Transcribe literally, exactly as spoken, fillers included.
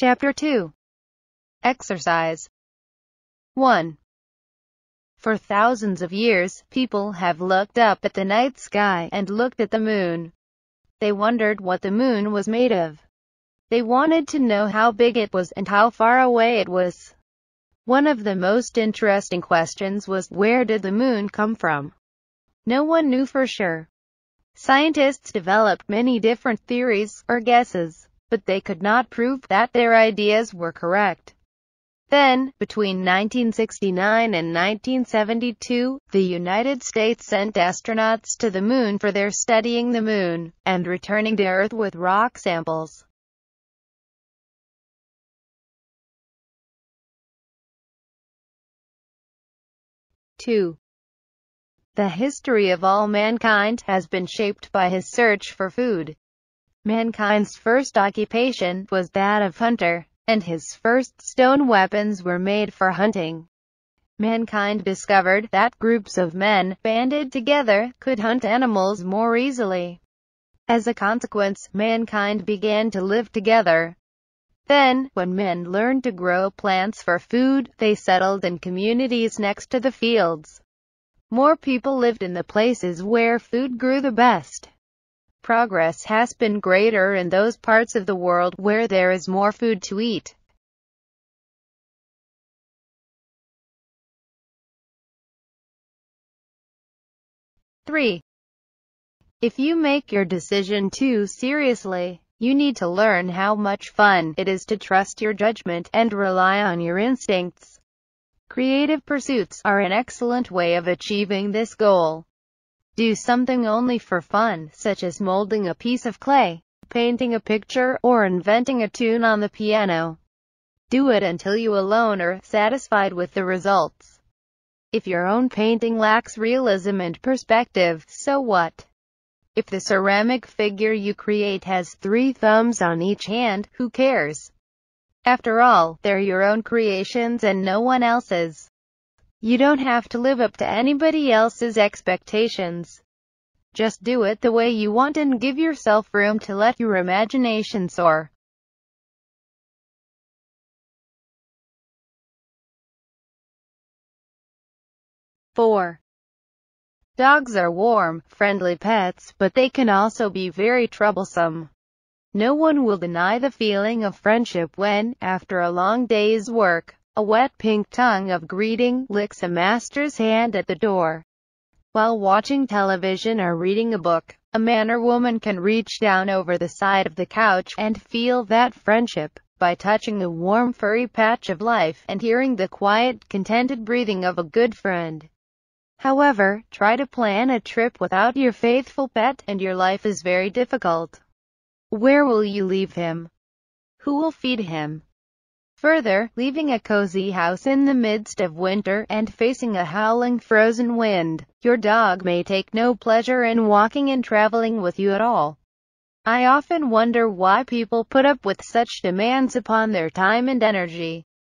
Chapter two. Exercise. one. For thousands of years, people have looked up at the night sky and looked at the moon. They wondered what the moon was made of. They wanted to know how big it was and how far away it was. One of the most interesting questions was, where did the moon come from? No one knew for sure. Scientists developed many different theories, or guesses, but they could not prove that their ideas were correct. Then, between nineteen sixty-nine and nineteen seventy-two, the United States sent astronauts to the moon for their studying the moon, and returning to Earth with rock samples. two. The history of all mankind has been shaped by his search for food. Mankind's first occupation was that of hunter, and his first stone weapons were made for hunting. Mankind discovered that groups of men, banded together, could hunt animals more easily. As a consequence, mankind began to live together. Then, when men learned to grow plants for food, they settled in communities next to the fields. More people lived in the places where food grew the best. Progress has been greater in those parts of the world where there is more food to eat. three. If you make your decision too seriously, you need to learn how much fun it is to trust your judgment and rely on your instincts. Creative pursuits are an excellent way of achieving this goal. Do something only for fun, such as molding a piece of clay, painting a picture, or inventing a tune on the piano. Do it until you alone are satisfied with the results. If your own painting lacks realism and perspective, so what? If the ceramic figure you create has three thumbs on each hand, who cares? After all, they're your own creations and no one else's. You don't have to live up to anybody else's expectations. Just do it the way you want and give yourself room to let your imagination soar. four. Dogs are warm, friendly pets, but they can also be very troublesome. No one will deny the feeling of friendship when, after a long day's work, a wet pink tongue of greeting licks a master's hand at the door. While watching television or reading a book, a man or woman can reach down over the side of the couch and feel that friendship by touching the warm furry patch of life and hearing the quiet, contented breathing of a good friend. However, try to plan a trip without your faithful pet, and your life is very difficult. Where will you leave him? Who will feed him? Further, leaving a cozy house in the midst of winter and facing a howling frozen wind, your dog may take no pleasure in walking and traveling with you at all. I often wonder why people put up with such demands upon their time and energy.